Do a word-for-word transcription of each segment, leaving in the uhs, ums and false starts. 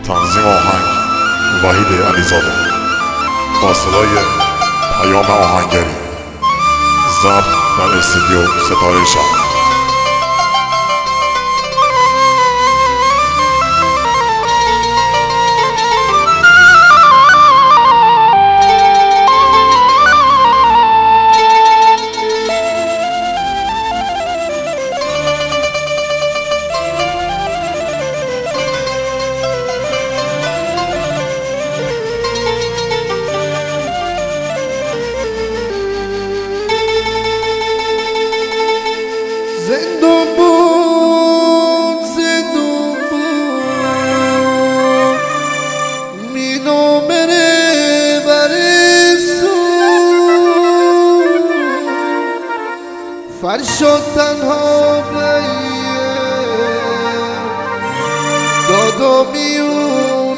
تنظیم آهنگ وحید علیزاده با صدای پیام آهنگری ضبط در استودیو ستاره شهر. زندون بود زندون بود مینو مره برسون فرشاد تنها بیه دادا میون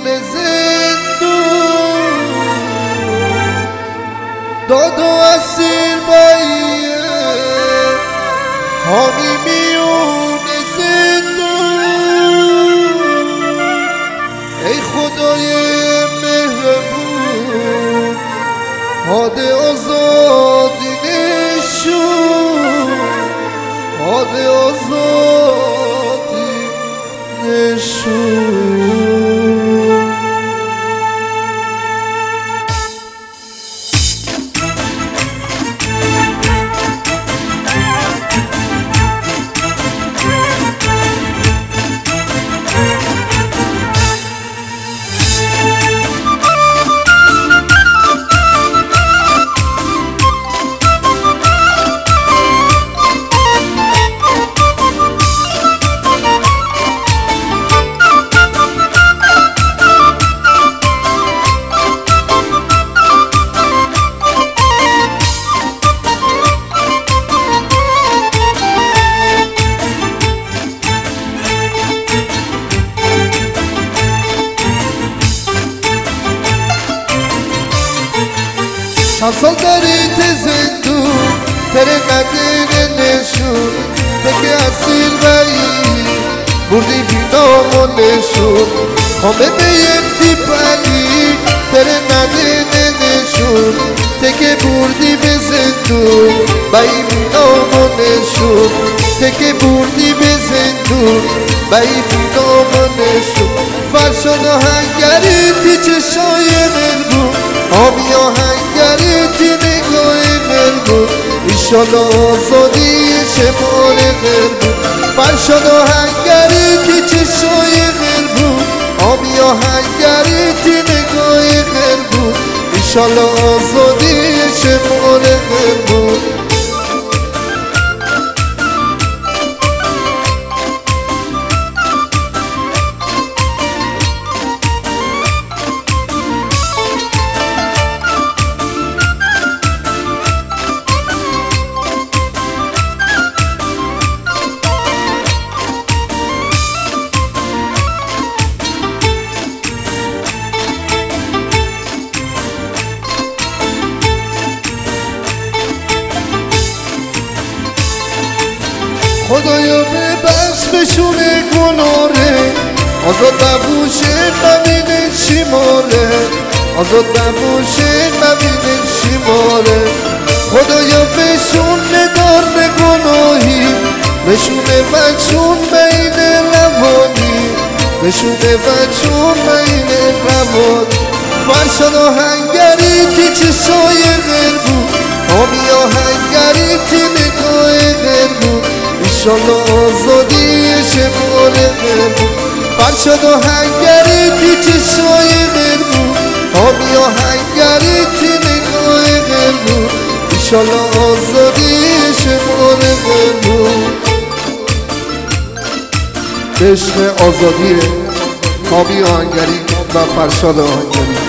زندون دادا اسیر بیه حامی میون زندون ای خدای مهربون حاد آزادی نشون حاد آزادی نشون چند سال داری زندون تره قدر نشون تکه اسیر بایی بردی بینامون نشون همه به یکتی پلی تره قدر نشون تکه بردی به زندون بایی بینامون نشون تکه بردی به زندون بایی بینامون نشون فرشاد آهنگری تی چشای ملبون آبی آهنگری تی نگاه ملبون ایشالا آزادی شمال ملبون فرشاد آهنگری تی چشای ملبون آبی آهنگری تی نگاه ملبون ایشالا آزادی شمال ملبون خدایا ببخش بشونه گناره آزاد نبوشه نبینه شماره آزاد نبوشه نبینه شماره خدایا بشون ندار به گناهی بشونه بچون بین روانی بشونه بچون بین روانی فرشاد آهنگری تی چشای غربون آبی آهنگری تی نگاه غربون ایشالا آزادی شمال غربون فرشاد آهنگری تی چشای غربون آبی آهنگری تی نگاه غربون ایشالا آزادی شمال غربون به عشق آزادی آبی آهنگری و فرشاد آهنگری.